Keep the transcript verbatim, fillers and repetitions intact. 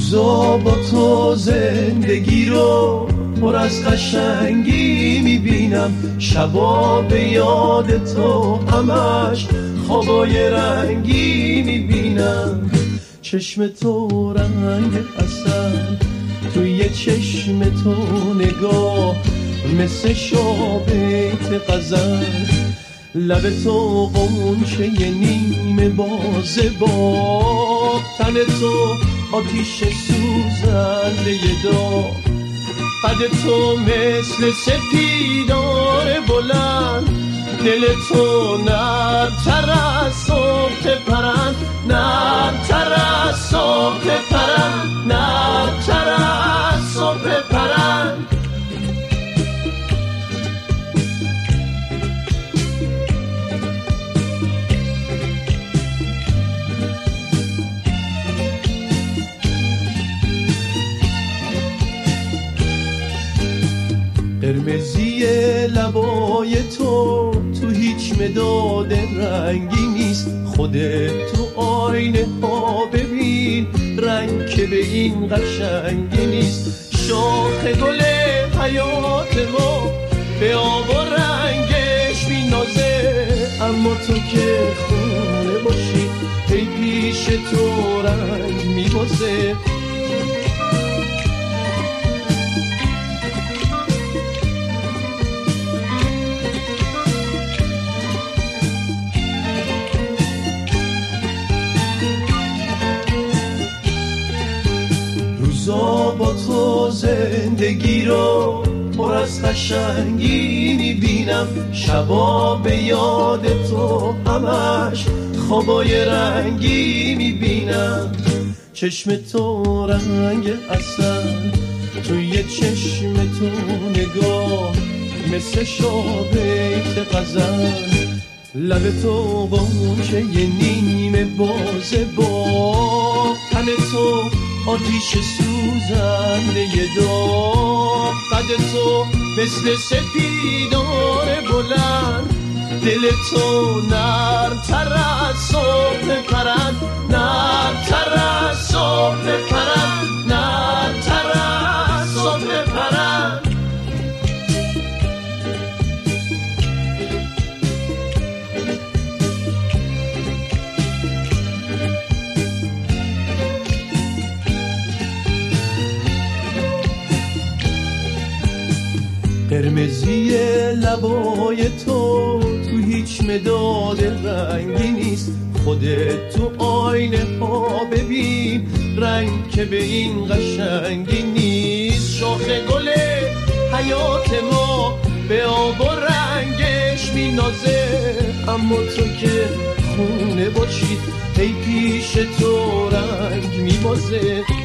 روزا با تو زندگی رو پر از قشنگی میبینم، شبا به یاد تو همش خوابای رنگی میبینم. چشم تو رنگ عسل، توی چشم تو نگاه مثل شابیت غزل، لب تو قنچه نیمه بازه با تن تو آتیش سوزنده داغ، قد تو مثل سپیدار بلند، دل تو نرم‌تر از صبح پرند، نرم‌تر از صبح پرند، نرم‌تر از صبح پرند. قرمزی لبای تو تو هیچ مداد رنگی نیست، خودت تو آینه ها ببین رنگ که به این قشنگی نیست. شاخ گل حیات ما به آب و رنگش مینازه، اما تو که خونه باشی ای پیش تو رنگ میبازه. روزا با تو زندگی رو پر از قشنگی میبینم، شبا به یاد تو همش خوابای رنگی میبینم. چشم تو رنگ عسل، توی چشم تو نگاه مثل شابیت غزل، لب تو قنچه نیمه بازه با تن تو آتیش سوزنده داغ، قد تو مثل سپیدار بلند، دل تو نرم‌تر از صبح پرند، نرم‌تر از صبح پرند، نرم‌تر از صبح پرند. قرمزی لبای تو تو هیچ مداد رنگی نیست، خودت تو آینه ها ببین رنگ که به این قشنگی نیست. شاخ گل حیات ما به آب و رنگش مینازه، اما تو که خونه باشی ای پیش تو رنگ میبازه.